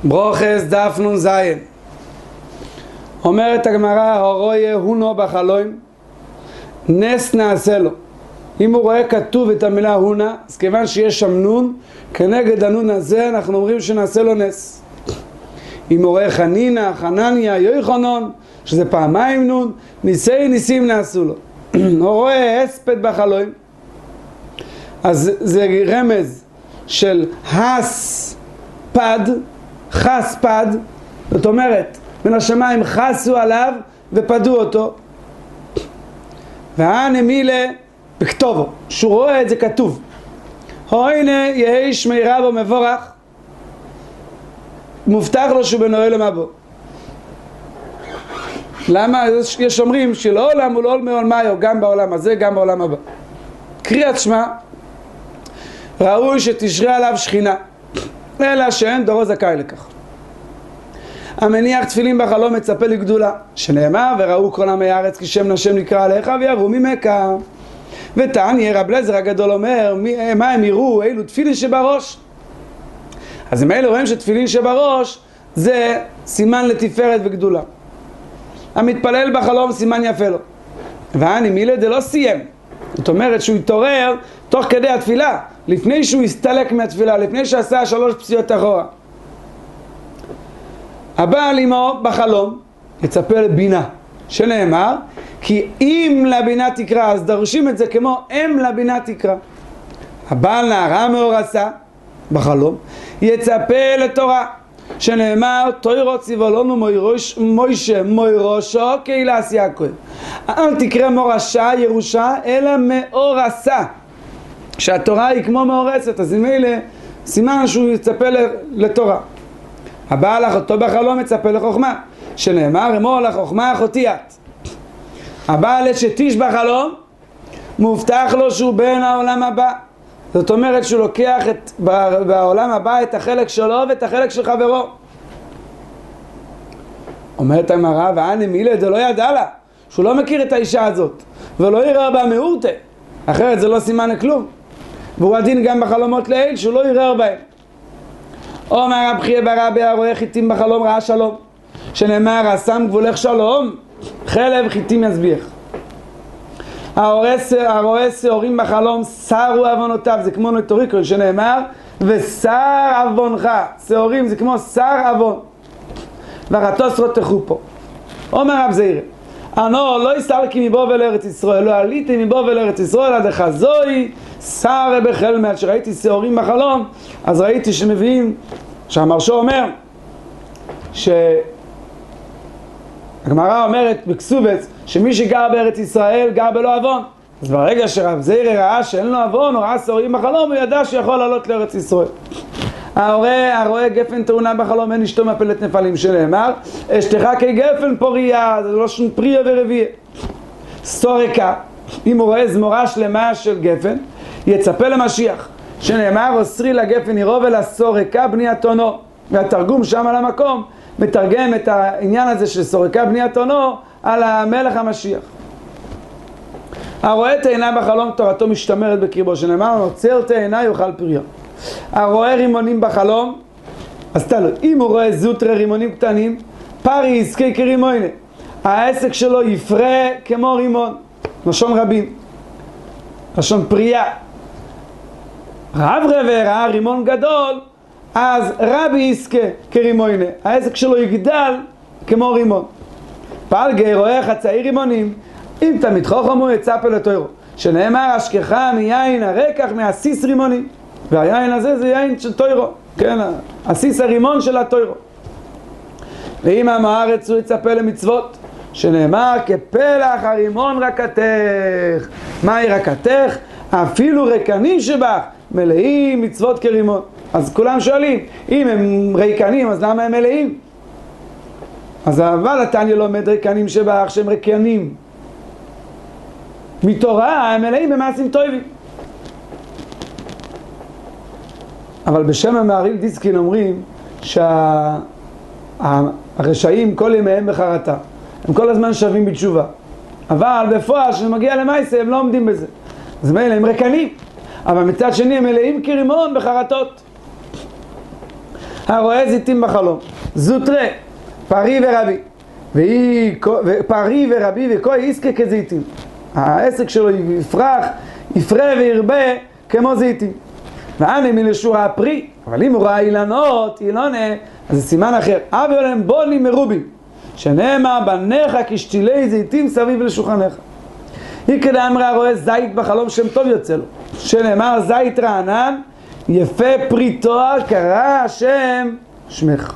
ברוכס דף נ"ז. אומרת הגמרא, הרואה הונו בחלום, נס נעשה לו. אם הוא רואה כתוב את המילה הונה, אז כיוון שיש שם נון, כנגד הנון הזה אנחנו אומרים שנעשה לו נס. אם הוא רואה חנינה, חנניה, יוחנן, שזה פעמיים נון, ניסי ניסים נעשו לו. הוא רואה הספד בחלום, אז זה רמז של הס פד, חס פד, זאת אומרת, מן השמיים חסו עליו ופדו אותו. והנמילה בכתובו, שהוא רואה את זה כתוב. הנה יהי שמי רבו מבורך, מובטח לו שהוא בנועל למבוא. למה? יש אומרים שלא עולם הוא לא עולם מאיו, גם בעולם הזה, גם בעולם הבא. קריאת שמע, ראוי שתשרה עליו שכינה, אלא שאין דורו זכאי לכך. המניח תפילין בחלום מצפה לגדולה, שנאמר וראו כל עמי הארץ כי שם השם נקרא עליך ויראו ממך. ותניא רב אליעזר הגדול אומר, מה הם יראו? אילו תפילין שבראש. אז אם אלה רואים שתפילין שבראש זה סימן לתפארת וגדולה. המתפלל בחלום סימן יפה לו. והנמילה זה לא סיים, זאת אומרת שהוא התעורר תוך כדי התפילה, לפני שהוא הסתלק מהתפילה, לפני שעשה 3 פסיעות אחורה. הבעל עמו בחלום יצפה לבינה, שנאמר כי אם לבינה תקרא, אז דורשים את זה כמו אם לבינה תקרא. הבעל נערה מאורסה בחלום יצפה לתורה, שנאמר תוירו ציווה לנו מוישה מוירושו קהילת יעקב, אל תקרא מורשה ירושה אלא מאורסה, שהתורה היא כמו מאורסת, אז אם אלה סימן שהוא יצפה לתורה. הבעל אחותו בחלום מצפה לחוכמה, שנאמר אמור לחוכמה אחותי את. הבעל אשת בחלום מובטח לו שהוא בן העולם הבא, זאת אומרת שהוא לוקח בעולם הבא את החלק שלו ואת החלק של חברו. אומרת הגמרא, והנמילה זה לא ידע לה, שהוא לא מכיר את האישה הזאת ולא יראה בה מאורתה, אחרת זה לא סימן לכלום. והוא הדין גם בחלומות לעיל שהוא לא יראה בהם. אומר רב חייא ברבי הרואה חיטים בחלום ראה שלום, שנאמר השם גבולך שלום חלב חיטים יסביח. הרואה שעורים בחלום שרו עוונותיו, זה כמו נטוריקון, שנאמר ושר עוונך, שעורים זה כמו שר עוון ורטוס רותחו פה. אומר רב זעירא, אנו לא הסתלקי מבוא לארץ ישראל, לא עליתי מבוא לארץ ישראל עד החזוי שר בחלמל. שראיתי שעורים בחלום, אז ראיתי שמביאים, שהמרשו אומר הגמרא אומרת בכסובץ שמי שגר בארץ ישראל גר בלא עוון. אז ברגע שרב זעירא ראה שאין לו עוון, הוא ראה שעורים בחלום, הוא ידע שיכול לעלות לארץ ישראל. הרואה גפן תאונה בחלום אין אשתו מפלת נפלים, שנאמר אשתך כגפן פוריה, זה לא שום פריה ורבייה. סורקה, אם הוא רואה זמורה שלמה של גפן יצפה למשיח, שנאמר אוסרי לגפן ירוב ולסורקה בניית עונו. והתרגום שם על המקום מתרגם את העניין הזה של סורקה בניית עונו על המלך המשיח. הרואה תאנה בחלום תורתו משתמרת בקרבו, שנאמר נוצר תאנה יאכל פריה. הרואה רימונים בחלום, אז תלוי, אם הוא רואה זוטרי רימונים קטנים, פרי יזכה כרימוינה, העסק שלו יפרה כמו רימון, לשון רבים, לשון פריה. רב ראה רימון גדול, אז רבי יזכה כרימוינה, העסק שלו יגדל כמו רימון. פלגי רואה חצאי רימונים, אם תמיד חוכם הוא יצפה לתוירו, שנאמר אשכחה מיין הרקח מעסיס רימונים, והיין הזה זה יין של תוירו, כן, עסיס הרימון של התוירו. ואם עם הארץ הוא יצפה למצוות, שנאמר כפלח הרימון רקתך. מהי רקתך? אפילו רקנים שבך מלאים מצוות כרימון. אז כולם שואלים, אם הם ריקנים אז למה הם מלאים? אז אבל התניא לומד ריקנים שבך שהם ריקנים מתורה, הם מלאים במעשים טובים. אבל בשם המעריל דיסקין אומרים שהרשעים כל ימיהם בחרטה, הם כל הזמן שווים בתשובה, אבל בפועל כשמגיע למעשה הם לא עומדים בזה, אז מילא הם ריקנים, אבל מצד שני הם מלאים כרימון בחרטות. הרואה זיתים בחלום, זוטרה, פרי ורבי, פרי ורבי וכוי יזכה כזיתים. העסק שלו יפרה וירבה כמו זיתים. ואני מלשור הפרי, אבל אם הוא ראה אילנות, אילונה, אז זה סימן אחר. אבי עולם בונים מרובים, שנאמר בניך כשתילי זיתים סביב לשולחנך. היא כדי אמרה רואה זית בחלום שם טוב יוצא לו, שנאמר זית רענן, יפה פרי תואר, קרא השם שמך.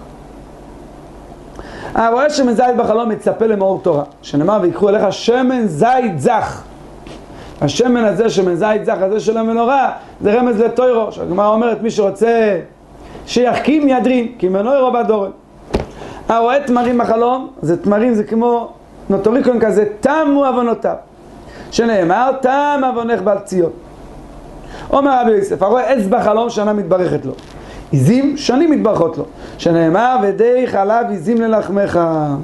הרואה שמן זית בחלום מצפה למאור תורה, שנאמר ויקחו אליך שמן זית זך. השמן הזה, שמן זית זך הזה של המנורה, זה רמז לתוירו, שהגמרא אומרת מי שרוצה שיחכים ידרין, כי מנוירו בדורן. הרואה תמרים בחלום, זה תמרים, זה כמו נוטוריקון כזה, תמו עוונותיו, שנאמר תם עוונך בעל ציון. אומר רבי יוסף, הרואה עץ בחלום שנה מתברכת לו, עזים שנים מתברכות לו, שנאמר ודי חלב עזים ללחמך.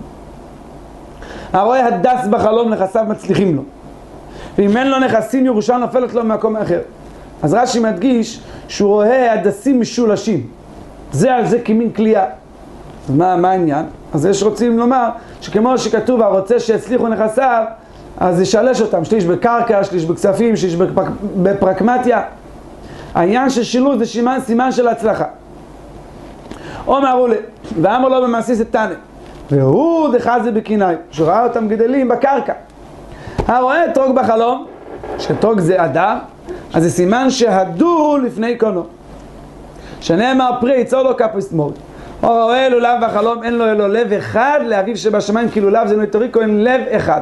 הרואה הדס בחלום נכסיו מצליחים לו, ואם אין לו נכסים ירושה נופלת לו ממקום אחר. אז רש"י מדגיש שהוא רואה הדסים משולשים, זה על זה כמין כלייה. אז מה העניין? אז יש רוצים לומר שכמו שכתוב הרוצה שיצליחו נכסיו, אז ישלש אותם, שליש בקרקע, שליש בכספים, שליש בפרקמטיה. העניין של שילוש זה סימן של הצלחה. אמרו לי, ואמר לו במעשיס את תנא, והוא דחה זה בקינאי, שראה אותם גדלים בקרקע. הרואה אתרוג בחלום, שאתרוג זה אדר, אז זה סימן שהדור לפני קונו, שנאמר פרי יצור לו כפס מורי. או רואה לולב בחלום, אין לו אלו לב אחד, לאביו שבשמיים כי לולב זה נויטוריקו, אין לב אחד.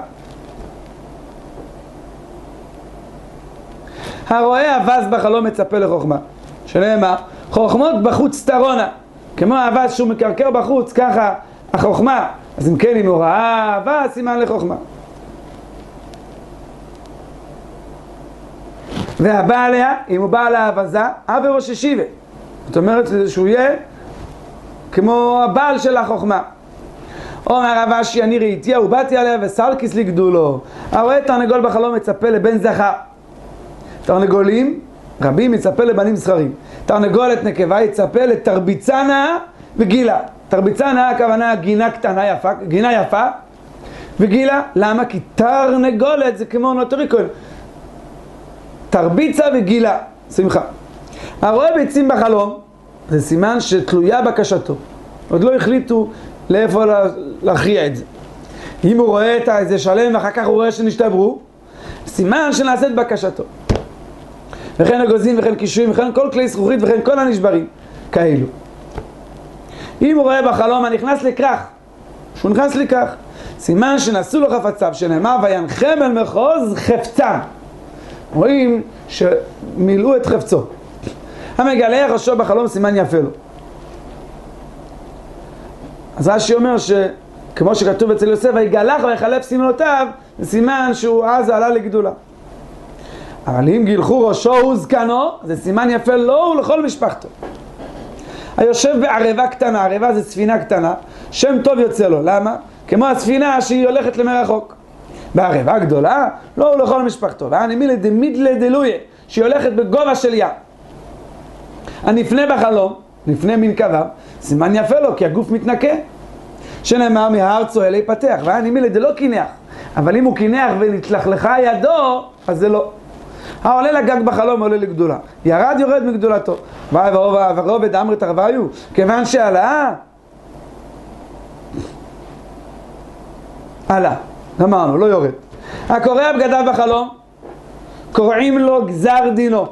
הרואה אבז בחלום מצפה לחוכמה, שנאמר חוכמות בחוץ תרונה, כמו האבז שהוא מקרקר בחוץ, ככה החוכמה. אז אם כן, אם הוא ראה אבז, סימן לחוכמה. והבא עליה, אם הוא בא על האבזה, אבי ראש ישיבה, זאת אומרת שהוא יהיה כמו הבעל של החוכמה. אומר רב אשי, אני ראיתיה ובאתי עליה וסלקיס לגדולו. הרואה תרנגול בחלום מצפה לבן זכר. תרנגולים רבים מצפה לבנים זכרים. תרנגולת נקבה יצפה לתרביצה נאה וגילה. תרביצה נאה הכוונה גינה קטנה יפה, גינה יפה וגילה. למה? כי תרנגולת זה כמו נוטוריקון, תרביצה וגילה, שמחה. הרואה ביצים בחלום זה סימן שתלויה בקשתו, עוד לא החליטו לאיפה להכריע את זה. אם הוא רואה את זה שלם ואחר כך הוא רואה שנשתברו, סימן שנעשית בקשתו. וכן הגוזים וכן קישואים וכן כל כלי זכוכית וכן כל הנשברים כאלו. אם הוא רואה בחלום הנכנס לכרך, שהוא נכנס לכרך, סימן שנעשו לו חפציו, שנאמר וינחם אל מחוז חפצם, רואים שמילאו את חפצו. המגלה ראשו בחלום סימן יפה לו. אז רש"י אומר שכמו שכתוב אצל יוסף ויגלח ויחלף סימנותיו, זה סימן שהוא אז עלה לגדולה. אבל אם גילחו ראשו וזקנו, זה סימן יפה לו ולכל משפחתו. היושב בערבה קטנה, ערבה זה ספינה קטנה, שם טוב יוצא לו. למה? כמו הספינה שהיא הולכת למרחוק. בערבה גדולה, לא ולכל משפחתו. ואני מילי דמידלה דלויה, שהיא הולכת בגובה של ים. הנפנה בחלום, נפנה מן קוויו, סימן יפה לו, כי הגוף מתנקה. שנאמר מהר צוהל יפתח, ואני מילי דלא קינח. אבל אם הוא קינח ונתלכלכה ידו, אז זה לא. העולה לגג בחלום עולה לגדולה, ירד יורד מגדולתו. ורובד אמרת הרוויו, כיוון שעלה, עלה, אמרנו, לא יורד. הקורא בגדיו בחלום, קוראים לו גזר דינו.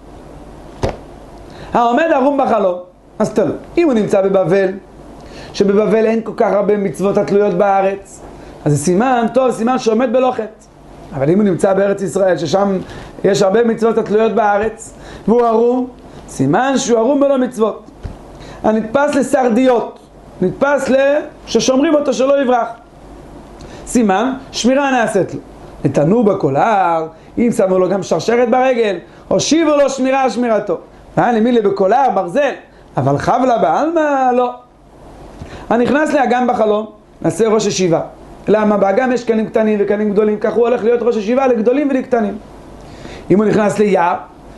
העומד ערום בחלום, אז תלו, אם הוא נמצא בבבל, שבבבל אין כל כך הרבה מצוות התלויות בארץ, אז זה סימן טוב, סימן שעומד בלוחת. אבל אם הוא נמצא בארץ ישראל, ששם יש הרבה מצוות התלויות בארץ, והוא ערום, סימן שהוא ערום בלא מצוות. הנתפס לסרדיות, נתפס ששומרים אותו שלא יברח. סימן, שמירה נעשית לו. נתנו בקולר, אם שמו לו גם שרשרת ברגל, הושיבו לו שמירה על שמירתו. ואני מילי בקולר, ברזל, אבל חבלה בעלמא, לא. הנכנס לאגם בחלום, נעשה ראש ישיבה. למה? באגם יש קנים קטנים וקנים גדולים, כך הוא הולך להיות ראש ישיבה לגדולים ולקטנים. אם הוא נכנס ליער,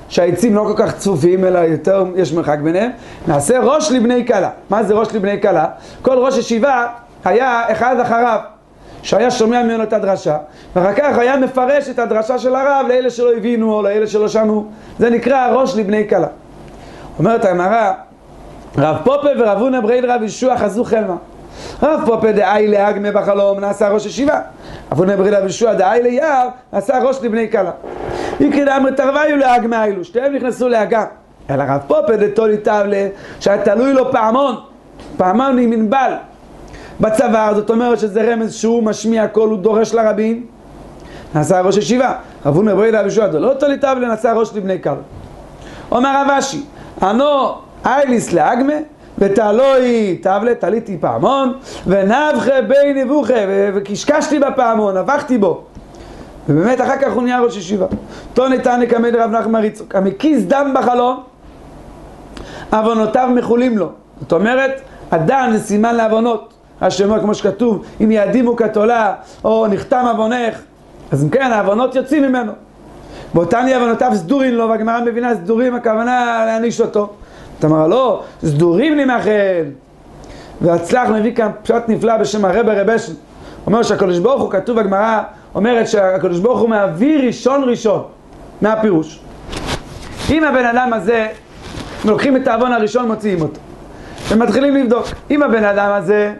שהעצים לא כל כך צפופים, אלא יותר יש מרחק ביניהם, נעשה ראש לבני כלה. מה זה ראש לבני כלה? כל ראש ישיבה היה אחד אחריו, שהיה שומע ממנו את הדרשה, ואחר כך היה מפרש את הדרשה של הרב לאלה שלא הבינו או לאלה שלא שמעו. זה נקרא ראש לבני כלה. אומרת הגמרא, רב פופה ורב הונא ברי רב ישוע חזו חלמה. רב פופה דאי לאגמה בחלום נעשה ראש ישיבה, רב הונא ברי רב ישוע דאי ליער נעשה ראש לבני כלה. יקרא דאמרי תרוויו לאגמה אילו, שתיהם נכנסו לאגם. אלא רב פופה דתולי תבלה שהיה תלוי לו פעמון מנבל בצוואר, זאת אומרת שזה רמז שהוא משמיע קול, הוא דורש לרבים, נעשה ראש ישיבה. רב הונא ברי רב ישוע לא תולי תבלה נעשה ראש לבני כלה. אומר רב אשי, אנו אייליס לאגמה ותעלוי תבלה, תליתי פעמון ונבחה בי נבוכה, וקשקשתי בפעמון, נבחתי בו, ובאמת אחר כך הוא נהיה ראש ישיבה. תוני תענה כמד רב נחמן יצחק, המקיז דם בחלום עוונותיו מחולים לו. זאת אומרת, הדם זה סימן לעוונות, השמוע כמו שכתוב, אם יעדימו כתולה או נחתם עוונך, אז אם כן העוונות יוצאים ממנו. באותן עוונותיו סדורים לו, והגמרא מבינה סדורים הכוונה להעניש אותו. אתה אומר לא, סדורים לי מאכל. והצלח מביא כאן פשט נפלא בשם הרב רבשן, אומר שהקדוש ברוך הוא, כתוב בגמרא, אומרת שהקדוש ברוך הוא מעביר ראשון מהפירוש. אם הבן אדם הזה לוקחים את העוון הראשון מוציאים אותו ומתחילים לבדוק, אם הבן אדם הזה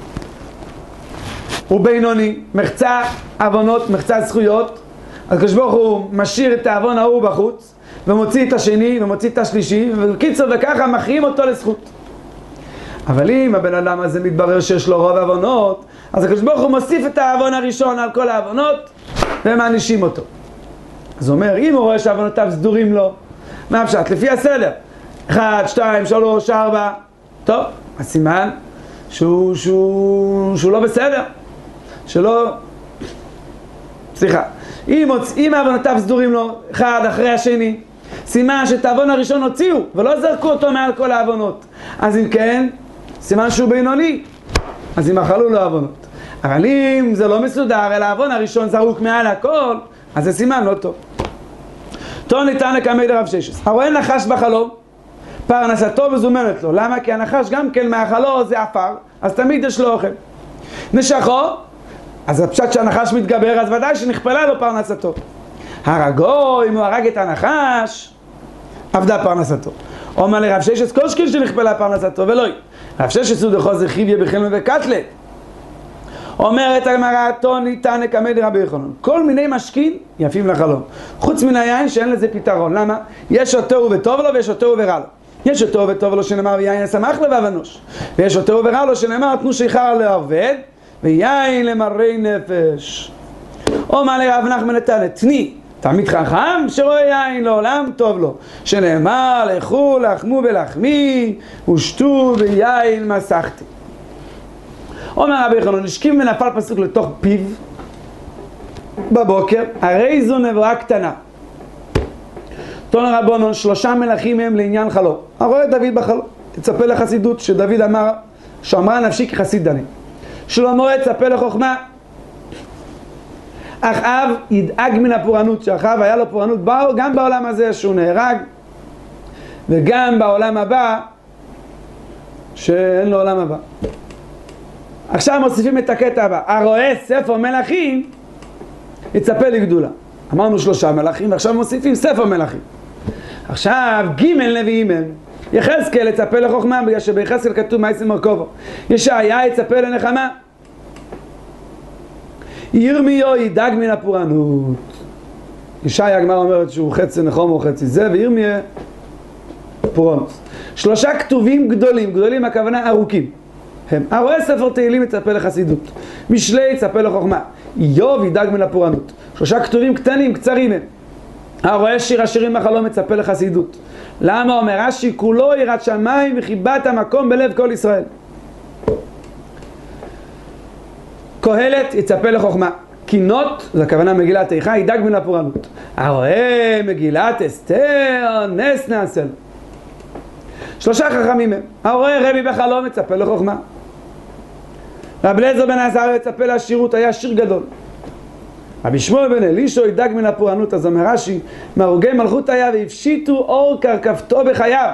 הוא בינוני, מחצה עוונות, מחצה זכויות, אז הקדוש ברוך הוא משאיר את העוון ההוא בחוץ ומוציא את השני ומוציא את השלישי, וקיצור וככה מכריעים אותו לזכות. אבל אם הבן אדם הזה מתברר שיש לו רוב עוונות, אז הקדוש ברוך הוא מוסיף את העוון הראשון על כל העוונות ומענישים אותו. אז הוא אומר, אם הוא רואה שהעוונותיו סדורים לו, מה הפשט? לפי הסדר 1, 2, 3, 4, טוב, הסימן שהוא לא בסדר, סליחה, אם העוונותיו סדורים לו אחד אחרי השני, סימן שאת העוון הראשון הוציאו ולא זרקו אותו מעל כל העוונות, אז אם כן סימן שהוא בינוני, אז אם אכלו לו עוונות. אבל אם זה לא מסודר אלא העוון הראשון זרוק מעל הכל, אז זה סימן לא טוב. תוני תענה כמד רב ששס, הרואה נחש בחלום פרנסתו מזומנת לו. למה? כי הנחש גם כן מאכלו זה עפר, אז תמיד יש לו אוכל. נשכו, אז הפשט שהנחש מתגבר, אז ודאי שנכפלה לו פרנסתו. הרגו, אם הוא הרג את הנחש, עבדה פרנסתו. אומר לרב ששס, כל שקיל שנכפלה פרנסתו, ולא. רב ששס הוא דחו זה חיביה בחלמה וקטלה. אומרת הגמרא, תוני תענה כמד רבי יוחנן, כל מיני משקים יפים לחלום, חוץ מן היין שאין לזה פתרון. למה? יש אותו וטוב לו ויש אותו ורע לו. יש אותו וטוב לו שנאמר ויין לשמח לבב אנוש, ויש אותו ורע לו שנאמר תנו שיכר לעובד ויין למרי נפש. אומר לרב נחמן נתניה, תני תלמיד חכם שרואה יין לעולם טוב לו, שנאמר לכו לחמו ולחמי ושתו ויין מסכתי. אומר רבי יוחנן, נשכים ונפל פסוק לתוך פיו בבוקר, הרי זו נבואה קטנה. תנו רבנן, 3 מלכים הם לעניין חלום. הרואה דוד בחלום, יצפה לחסידות שדוד אמר, שאמרה נפשי כחסיד דני. שלמה יצפה לחוכמה. אחאב ידאג מן הפורענות, שאחאב היה לו פורענות גם בעולם הזה שהוא נהרג, וגם בעולם הבא שאין לו עולם הבא. עכשיו מוסיפים את הקטע הבא, הרואה ספר מלכים יצפה לגדולה. אמרנו 3 מלכים ועכשיו מוסיפים ספר מלכים. עכשיו ג' נביאים הם, יחזקאל יצפה לחוכמה, בגלל שביחזקאל כתוב מעשה מרכובו. ישעיה יצפה לנחמה, ירמיהו ידאג מן הפורענות. ישעיה הגמרא אומרת שהוא חצי נחום או חצי זה, וירמיה פורענות. 3 כתובים גדולים, גדולים הכוונה ארוכים הם, הרואה ספר תהילים יצפה לחסידות, משלי יצפה לחוכמה, איוב ידאג מן הפורענות. 3 כתובים קטנים, קצרים הם. הרואה שיר השירים בחלום יצפה לחסידות. למה? אומר רש"י, כולו יראת שמיים וחיבת המקום בלב כל ישראל. קהלת יצפה לחוכמה. קינות, זו הכוונה מגילת איכה, ידאג מן הפורענות. הרואה מגילת אסתר, נס נעשה לו. 3 חכמים הם. הרואה רבי בחלום יצפה לחוכמה. רב אליעזר בן עזריה יצפה לעשירות, היה שיר גדול. רבי שמואל בן אלישע ידאג מן הפורענות. אז אומר רש"י, מהרוגי מלכות היה והפשיטו אור קרקפתו בחייו.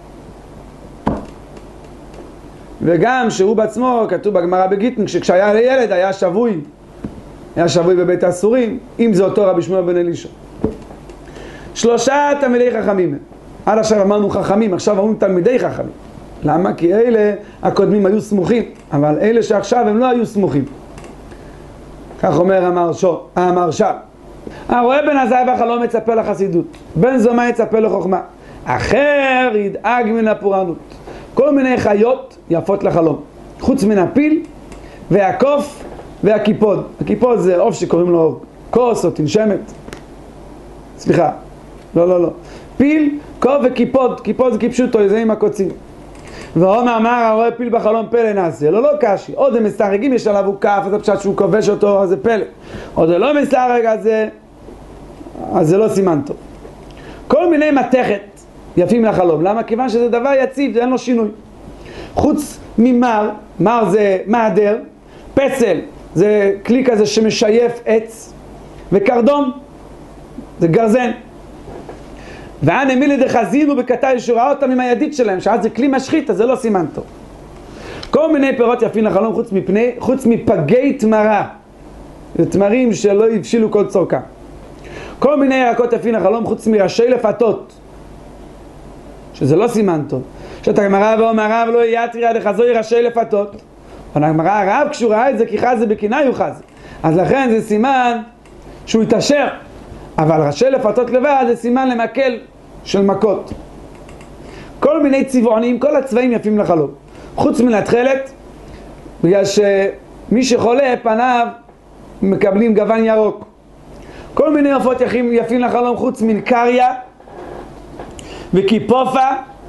וגם שהוא בעצמו, כתוב בגמרא בגיטין, כשהיה לילד היה שבוי בבית האסורים, אם זה אותו רבי שמואל בן אלישע. 3 תלמידי חכמים. עד עכשיו אמרנו חכמים, עכשיו אמרנו תלמידי חכמים. למה? כי אלה הקודמים היו סמוכים, אבל אלה שעכשיו הם לא היו סמוכים. כך אומר המרש"ל. הרואה בן עזאי בחלום מצפה לחסידות, בן זומא יצפה לחוכמה, אחר ידאג מן הפורענות. כל מיני חיות יפות לחלום, חוץ מן הפיל והקוף והקיפוד. הקיפוד זה עוף שקוראים לו כוס או תנשמת. סליחה, לא. פיל, קוף וקיפוד. קיפוד זה כפשוטו, זה עם הקוצים. ואומר אמר הרואה פיל בחלום פלא נעשה. לא קשי. עוד הם מסתרגים, יש עליו הוא כף, אז הפשט שהוא כובש אותו, אז זה פלא. עוד לא מסתרג, אז זה לא סימן טוב. כל מיני מתכת יפים לחלום. למה? כיוון שזה דבר יציב, זה אין לו שינוי. חוץ ממר, מר זה מעדר, פסל זה כלי כזה שמשייף עץ, וקרדום זה גרזן. ואנה מילי דחזינו בקטאי שראה אותם עם הידית שלהם, שאז זה כלי משחית, אז זה לא סימן טוב. כל מיני פירות יפים לחלום חוץ מפגי תמרה, זה תמרים שלא הבשילו כל צורכה. כל מיני ירקות יפים לחלום חוץ מראשי לפתות, שזה לא סימן טוב. שאת הגמרא ואומר הרב לא יתריע דחזוי ראשי לפתות, אבל הגמרא הרב כשהוא ראה את זה כי חזה בקנאי הוא חזה, אז לכן זה סימן שהוא יתאשר. אבל ראשי לפתות לבד זה סימן למקל של מכות. כל מיני צבעונים, כל הצבעים יפים לחלום חוץ מן התכלת, בגלל שמי שחולה פניו מקבלים גוון ירוק. כל מיני עופות יפים לחלום חוץ מן קריה וקיפופה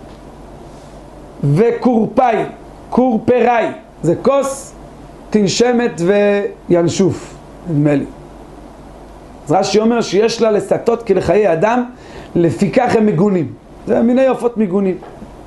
וקורפאי. קורפראי זה כוס, תנשמת וינשוף, נדמה לי. אז רש"י אומר שיש לה לסטות כלחיי אדם, לפיכך הם מגונים. זה מיני עופות מגונים.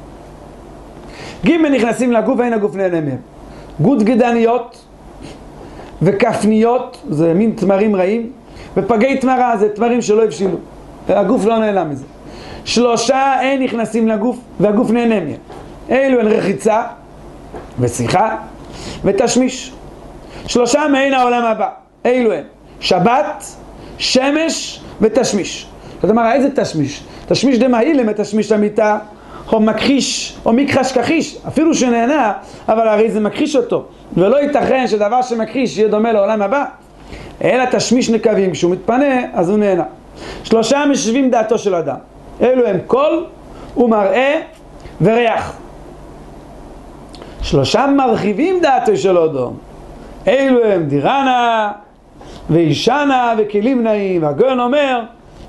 ג' נכנסים לגוף ואין הגוף נהנה מהם. גוד גדניות וכפניות, זה מין תמרים רעים, ופגי תמרה, זה תמרים שלא הבשילו. הגוף לא נהנה מזה. 3 אין נכנסים לגוף והגוף נהנה מהם. אלו הן רחיצה ושיחה ותשמיש. 3 מעין העולם הבא. אלו הן שבת, שמש ותשמיש. זאת אומרת, איזה תשמיש? תשמיש דמהילם, תשמיש המיטה, או מכחיש, או מכחש כחיש, אפילו שנהנה, אבל הרי זה מכחיש אותו. ולא ייתכן שדבר שמכחיש יהיה דומה לעולם הבא. אלא תשמיש נקבים, כשהוא מתפנה, אז הוא נהנה. 3 משווים דעתו של אדם. אלו הם קול ומראה וריח. 3 מרחיבים דעתו של אדם. אלו הם דירנה ואישנה וכלים נעים. והגאון אומר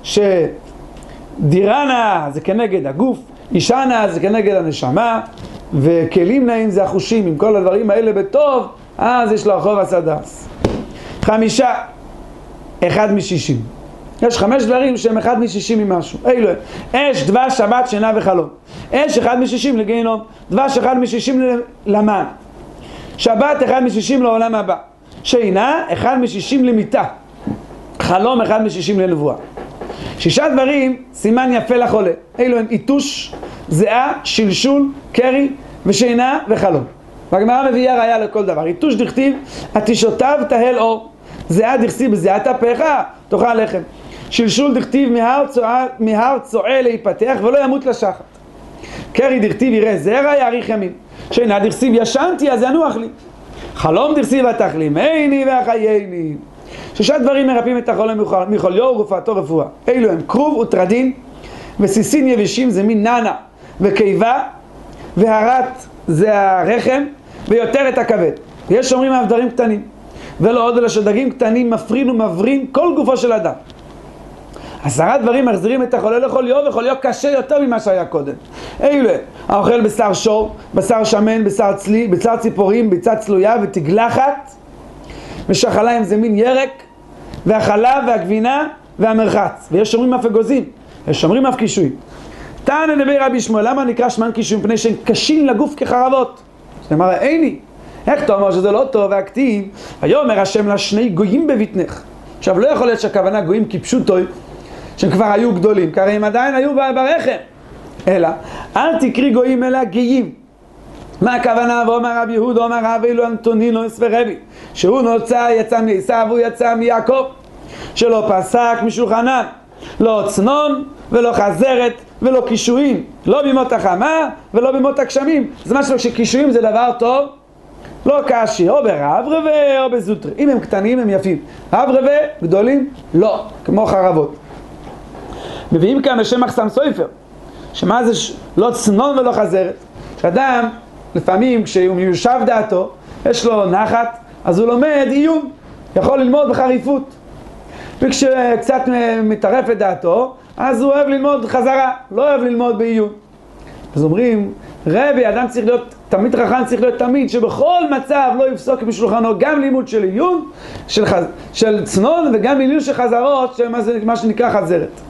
שדירנה זה כנגד הגוף, אישנה זה כנגד הנשמה, וכלים נעים זה החושים. עם כל הדברים האלה בטוב, אז יש לו החוב הסדס. 5 1 מ-60. יש 5 דברים שהם 1 מ-60 ממשהו. אלו הם אש, דבש, שבת, שינה וחלום. אש 1 מ-60 לגיהנום, דבש 1 מ-60 למן, שבת 1 מ-60 לעולם הבא, שינה 1 מ-60 למיטה, חלום 1 מ-60 לנבואה. 6 דברים סימן יפה לחולה. אלו הם איתוש, זיעה, שלשול, קרי ושינה וחלום. והגמרא מביאה ראיה לכל דבר. איתוש דכתיב התישותיו תהל אור, זיעה דכתיב בזיעת אפיך תאכל לחם, שלשול דכתיב מהר צועה להיפתח ולא ימות לשחת, קרי דכתיב יראה זרע יאריך ימים, שינה דכתיב ישנתי אז ינוח לי, חלום דכתיב ותחלימני ואחייני. 6 דברים מרפאים את החולה מחוליו ורפואתו רפואה. אלו הם כרוב וטרדין וסיסין יבשים, זה מין ננה וקיבה, והרת זה הרחם, ויותר את הכבד. יש שאומרים אף דברים קטנים, ולא עוד אלא שדגים קטנים מפרין ומברין כל גופו של אדם. 10 דברים מחזירים את החולה לחוליו, וחוליו קשה יותר ממה שהיה קודם. אלו האוכל בשר שור, בשר שמן, בשר צלי, בשר ציפורים, ביצה צלויה ותגלחת ושחליים, זה מין ירק, והחלב והגבינה והמרחץ. ויש שומרים אף אגוזים, יש שומרים אף קישואים. תענה נבי רבי שמואל, למה נקרא שמן קישואים? פני שהם קשים לגוף כחרבות. זאת אומרת, איני איך אתה אומר שזה לא טוב? והכתיב ויאמר השם לשני גויים בבטנך, עכשיו, לא יכול להיות שהכוונה גויים כפשוטוי, שהם כבר היו גדולים, כי הרי הם עדיין היו ברחם. אלא, אל תקרי גויים אלא גאים. מה הכוונה? ואומר רב יהודה, אומר רב אילו אנטונינוס ורבי, שהוא נוצר, יצא מעשיו, הוא יצא מיעקב, שלא פסק משולחנן, לא צנון ולא חזרת ולא קישואים, לא בימות החמה ולא בימות הגשמים. זה משהו שקישואים זה דבר טוב, לא קשי, או ברב רבה או בזוטרי. אם הם קטנים הם יפים, רב רבה גדולים לא, כמו חרבות. מביאים כאן בשם מחסם סופר, שמה זה לא צנון ולא חזרת. שאדם לפעמים כשהוא מיושב דעתו, יש לו נחת, אז הוא לומד עיון, יכול ללמוד בחריפות. וכשקצת מתערף את דעתו, אז הוא אוהב ללמוד חזרה, לא אוהב ללמוד בעיון. אז אומרים, רבי, אדם צריך להיות, תמיד חכם צריך להיות תמיד, שבכל מצב לא יפסוק משולחנו גם לימוד של עיון, של צנון, וגם לימוד של חזרות, מה שנקרא חזרת.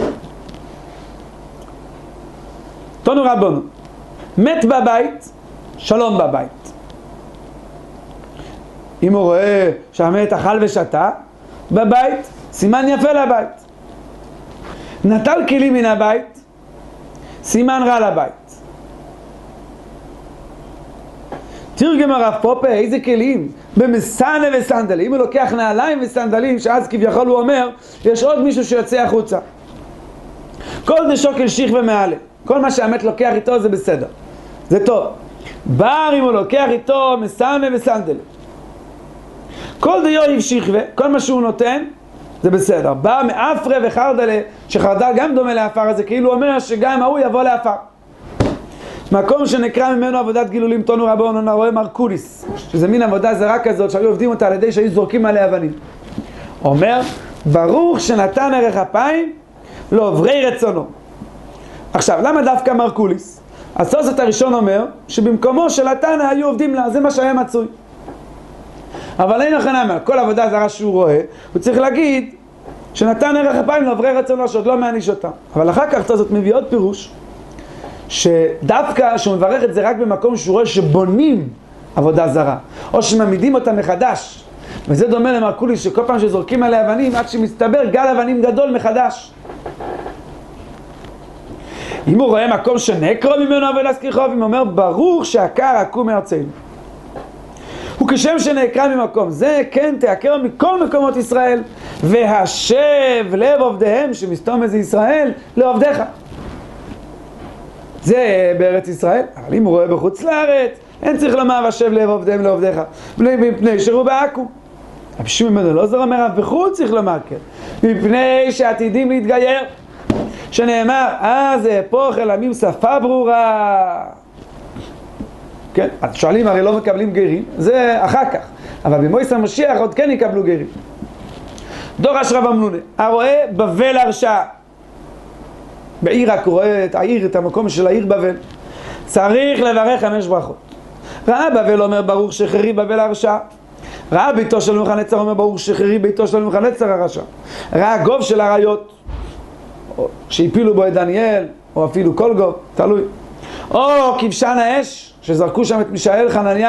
תנו רבנו, מת בבית, שלום בבית. אם הוא רואה שהמת אכל ושתה בבית, סימן יפה לבית. נטל כלים מן הבית, סימן רע לבית. תרגם הרב פופה, איזה כלים? במסנה וסנדלים. אם הוא לוקח נעליים וסנדלים, שאז כביכול הוא אומר, יש עוד מישהו שיוצא החוצה. כל זה שוקל שיך ומעלה. כל מה שהמת לוקח איתו זה בסדר. זה טוב. בר אם הוא לוקח איתו מסנה וסנדלים. כל דיו יבשיכווה, כל מה שהוא נותן, זה בסדר. בא מאפרה וחרדלה, שחרדל גם דומה לאפר, אז זה כאילו אומר שגם ההוא יבוא לאפר. מקום שנקרא ממנו עבודת גילולים, תנו רבנו נרואה מרקוליס, שזה מין עבודה זרה כזאת, שהיו עובדים אותה על ידי שהיו זורקים עליה אבנים. אומר, ברוך שנתן ערך אפיים, לעוברי רצונו. עכשיו, למה דווקא מרקוליס? הסוסת הראשון אומר, שבמקומו של התנא היו עובדים לה, זה מה שהיה מצוי. אבל אין לכם אמר, כל עבודה זרה שהוא רואה, הוא צריך להגיד שנתן ערך אפיים לעוברי רצונו, שעוד לא מעניש אותם. אבל אחר כך זאת מביא עוד פירוש, שדווקא שהוא מברך את זה רק במקום שהוא רואה שבונים עבודה זרה, או שמעמידים אותה מחדש. וזה דומה למרקוליס, שכל פעם שזורקים עליה אבנים, עד שמסתבר גל אבנים גדול מחדש. אם הוא רואה מקום שנקרו ממנו עבודת כרחוב, הוא אומר, ברוך שהעקר עקום מארצנו. וכשם שנעקרה ממקום זה, כן תעקר מכל מקומות ישראל, והשב לב עובדיהם, שמסתום איזה ישראל, לעובדיך. זה בארץ ישראל, אבל אם הוא רואה בחוץ לארץ, אין צריך לומר והשב לב עובדיהם לעובדיך, מפני שראו בעכו. רבי שמעון בן אלעזר אומר, אף בחוץ צריך לומר כן, מפני שעתידים להתגייר, שנאמר, זה אפוך אל עמים שפה ברורה. כן, אז שואלים, הרי לא מקבלים גרים, זה אחר כך, אבל במועד המשיח עוד כן יקבלו גרים. דורש רב אמנונה, הרואה בבל הרשעה, בעיראק הוא רואה את העיר, את המקום של העיר בבל, צריך לברך 5 ברכות. ראה בבל אומר ברוך שחררי בבל הרשעה, ראה ביתו של נבוכדנצר אומר ברוך שחררי ביתו של נבוכדנצר הרשע, ראה גוב של אריות שהפילו בו את דניאל, או אפילו כל גוב, תלוי, או כבשן האש שזרקו שם את מישאל,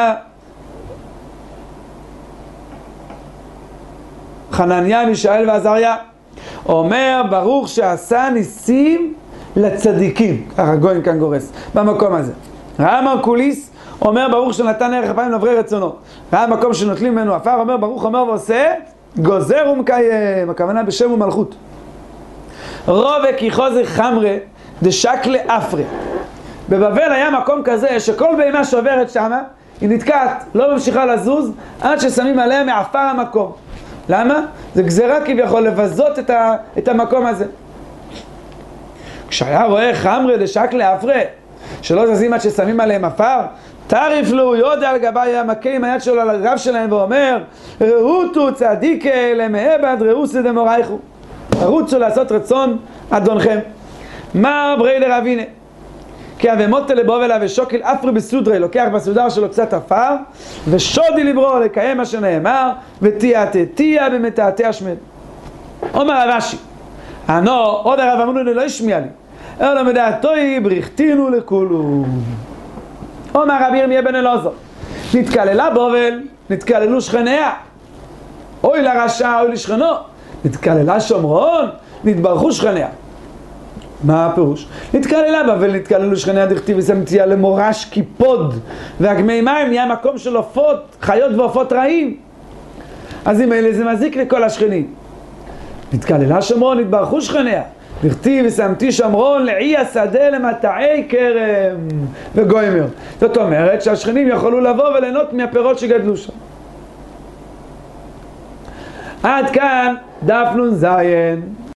חנניה, מישאל ועזריה, אומר ברוך שעשה ניסים לצדיקים, ככה גויים כאן גורס במקום הזה. ראה מרקוליס אומר ברוך שנתן ערך אפיים לעוברי רצונו, ראה מקום שנוטלים ממנו עפר, אומר ברוך אומר ועושה גוזר ומקיים, הכוונה בשם ומלכות. רובה כי חוזר חמרה דשקלה אפרה. בבבל היה מקום כזה שכל בהמה שעוברת שמה היא נתקעת, לא ממשיכה לזוז עד ששמים עליה מעפר המקום. למה? זה גזרה כביכול לבזות את המקום הזה. כשהיה רואה חמרה דשקלה אפרה שלא זזים עד ששמים עליהם עפר, תריף לו יודע על גבי המכה עם היד שלו על הגב שלהם ואומר, ראותו צדיקה למעבד ראוסי דמורייכו, רוצו לעשות רצון אדונכם. מה ברי לרבינה? כי אבמותה לבובל ושוקל אפרי בסודרי, לוקח בסודר שלו קצת עפר ושודי לברו לקיים מה שנאמר ותיעתתיה במתעתי השמד. אומר רש"י, עוד הרב אמנונה לא השמיע לי, אלא מדעתוי בריחתינו לכולו. אומר רבי ירמיה בן אלעזר, נתקללה בובל, נתקללו שכניה, אוי לרשע אוי לשכנו, נתקללה שומרון, נתברכו שכניה. מה הפירוש? נתקללה בבל, נתקללו שכניה דכתיב ושמציאה למורש קיפוד, והגמי מים נהיה מקום של עופות, חיות ועופות רעים. אז אם אלה זה מזיק לכל השכנים. נתקללה שומרון, נתברכו שכניה. דכתיב ושמתי שומרון לעי השדה למטעי כרם וגוימר. זאת אומרת שהשכנים יכולו לבוא וליהנות מהפירות שגדלו שם. עד כאן דף נ"ז.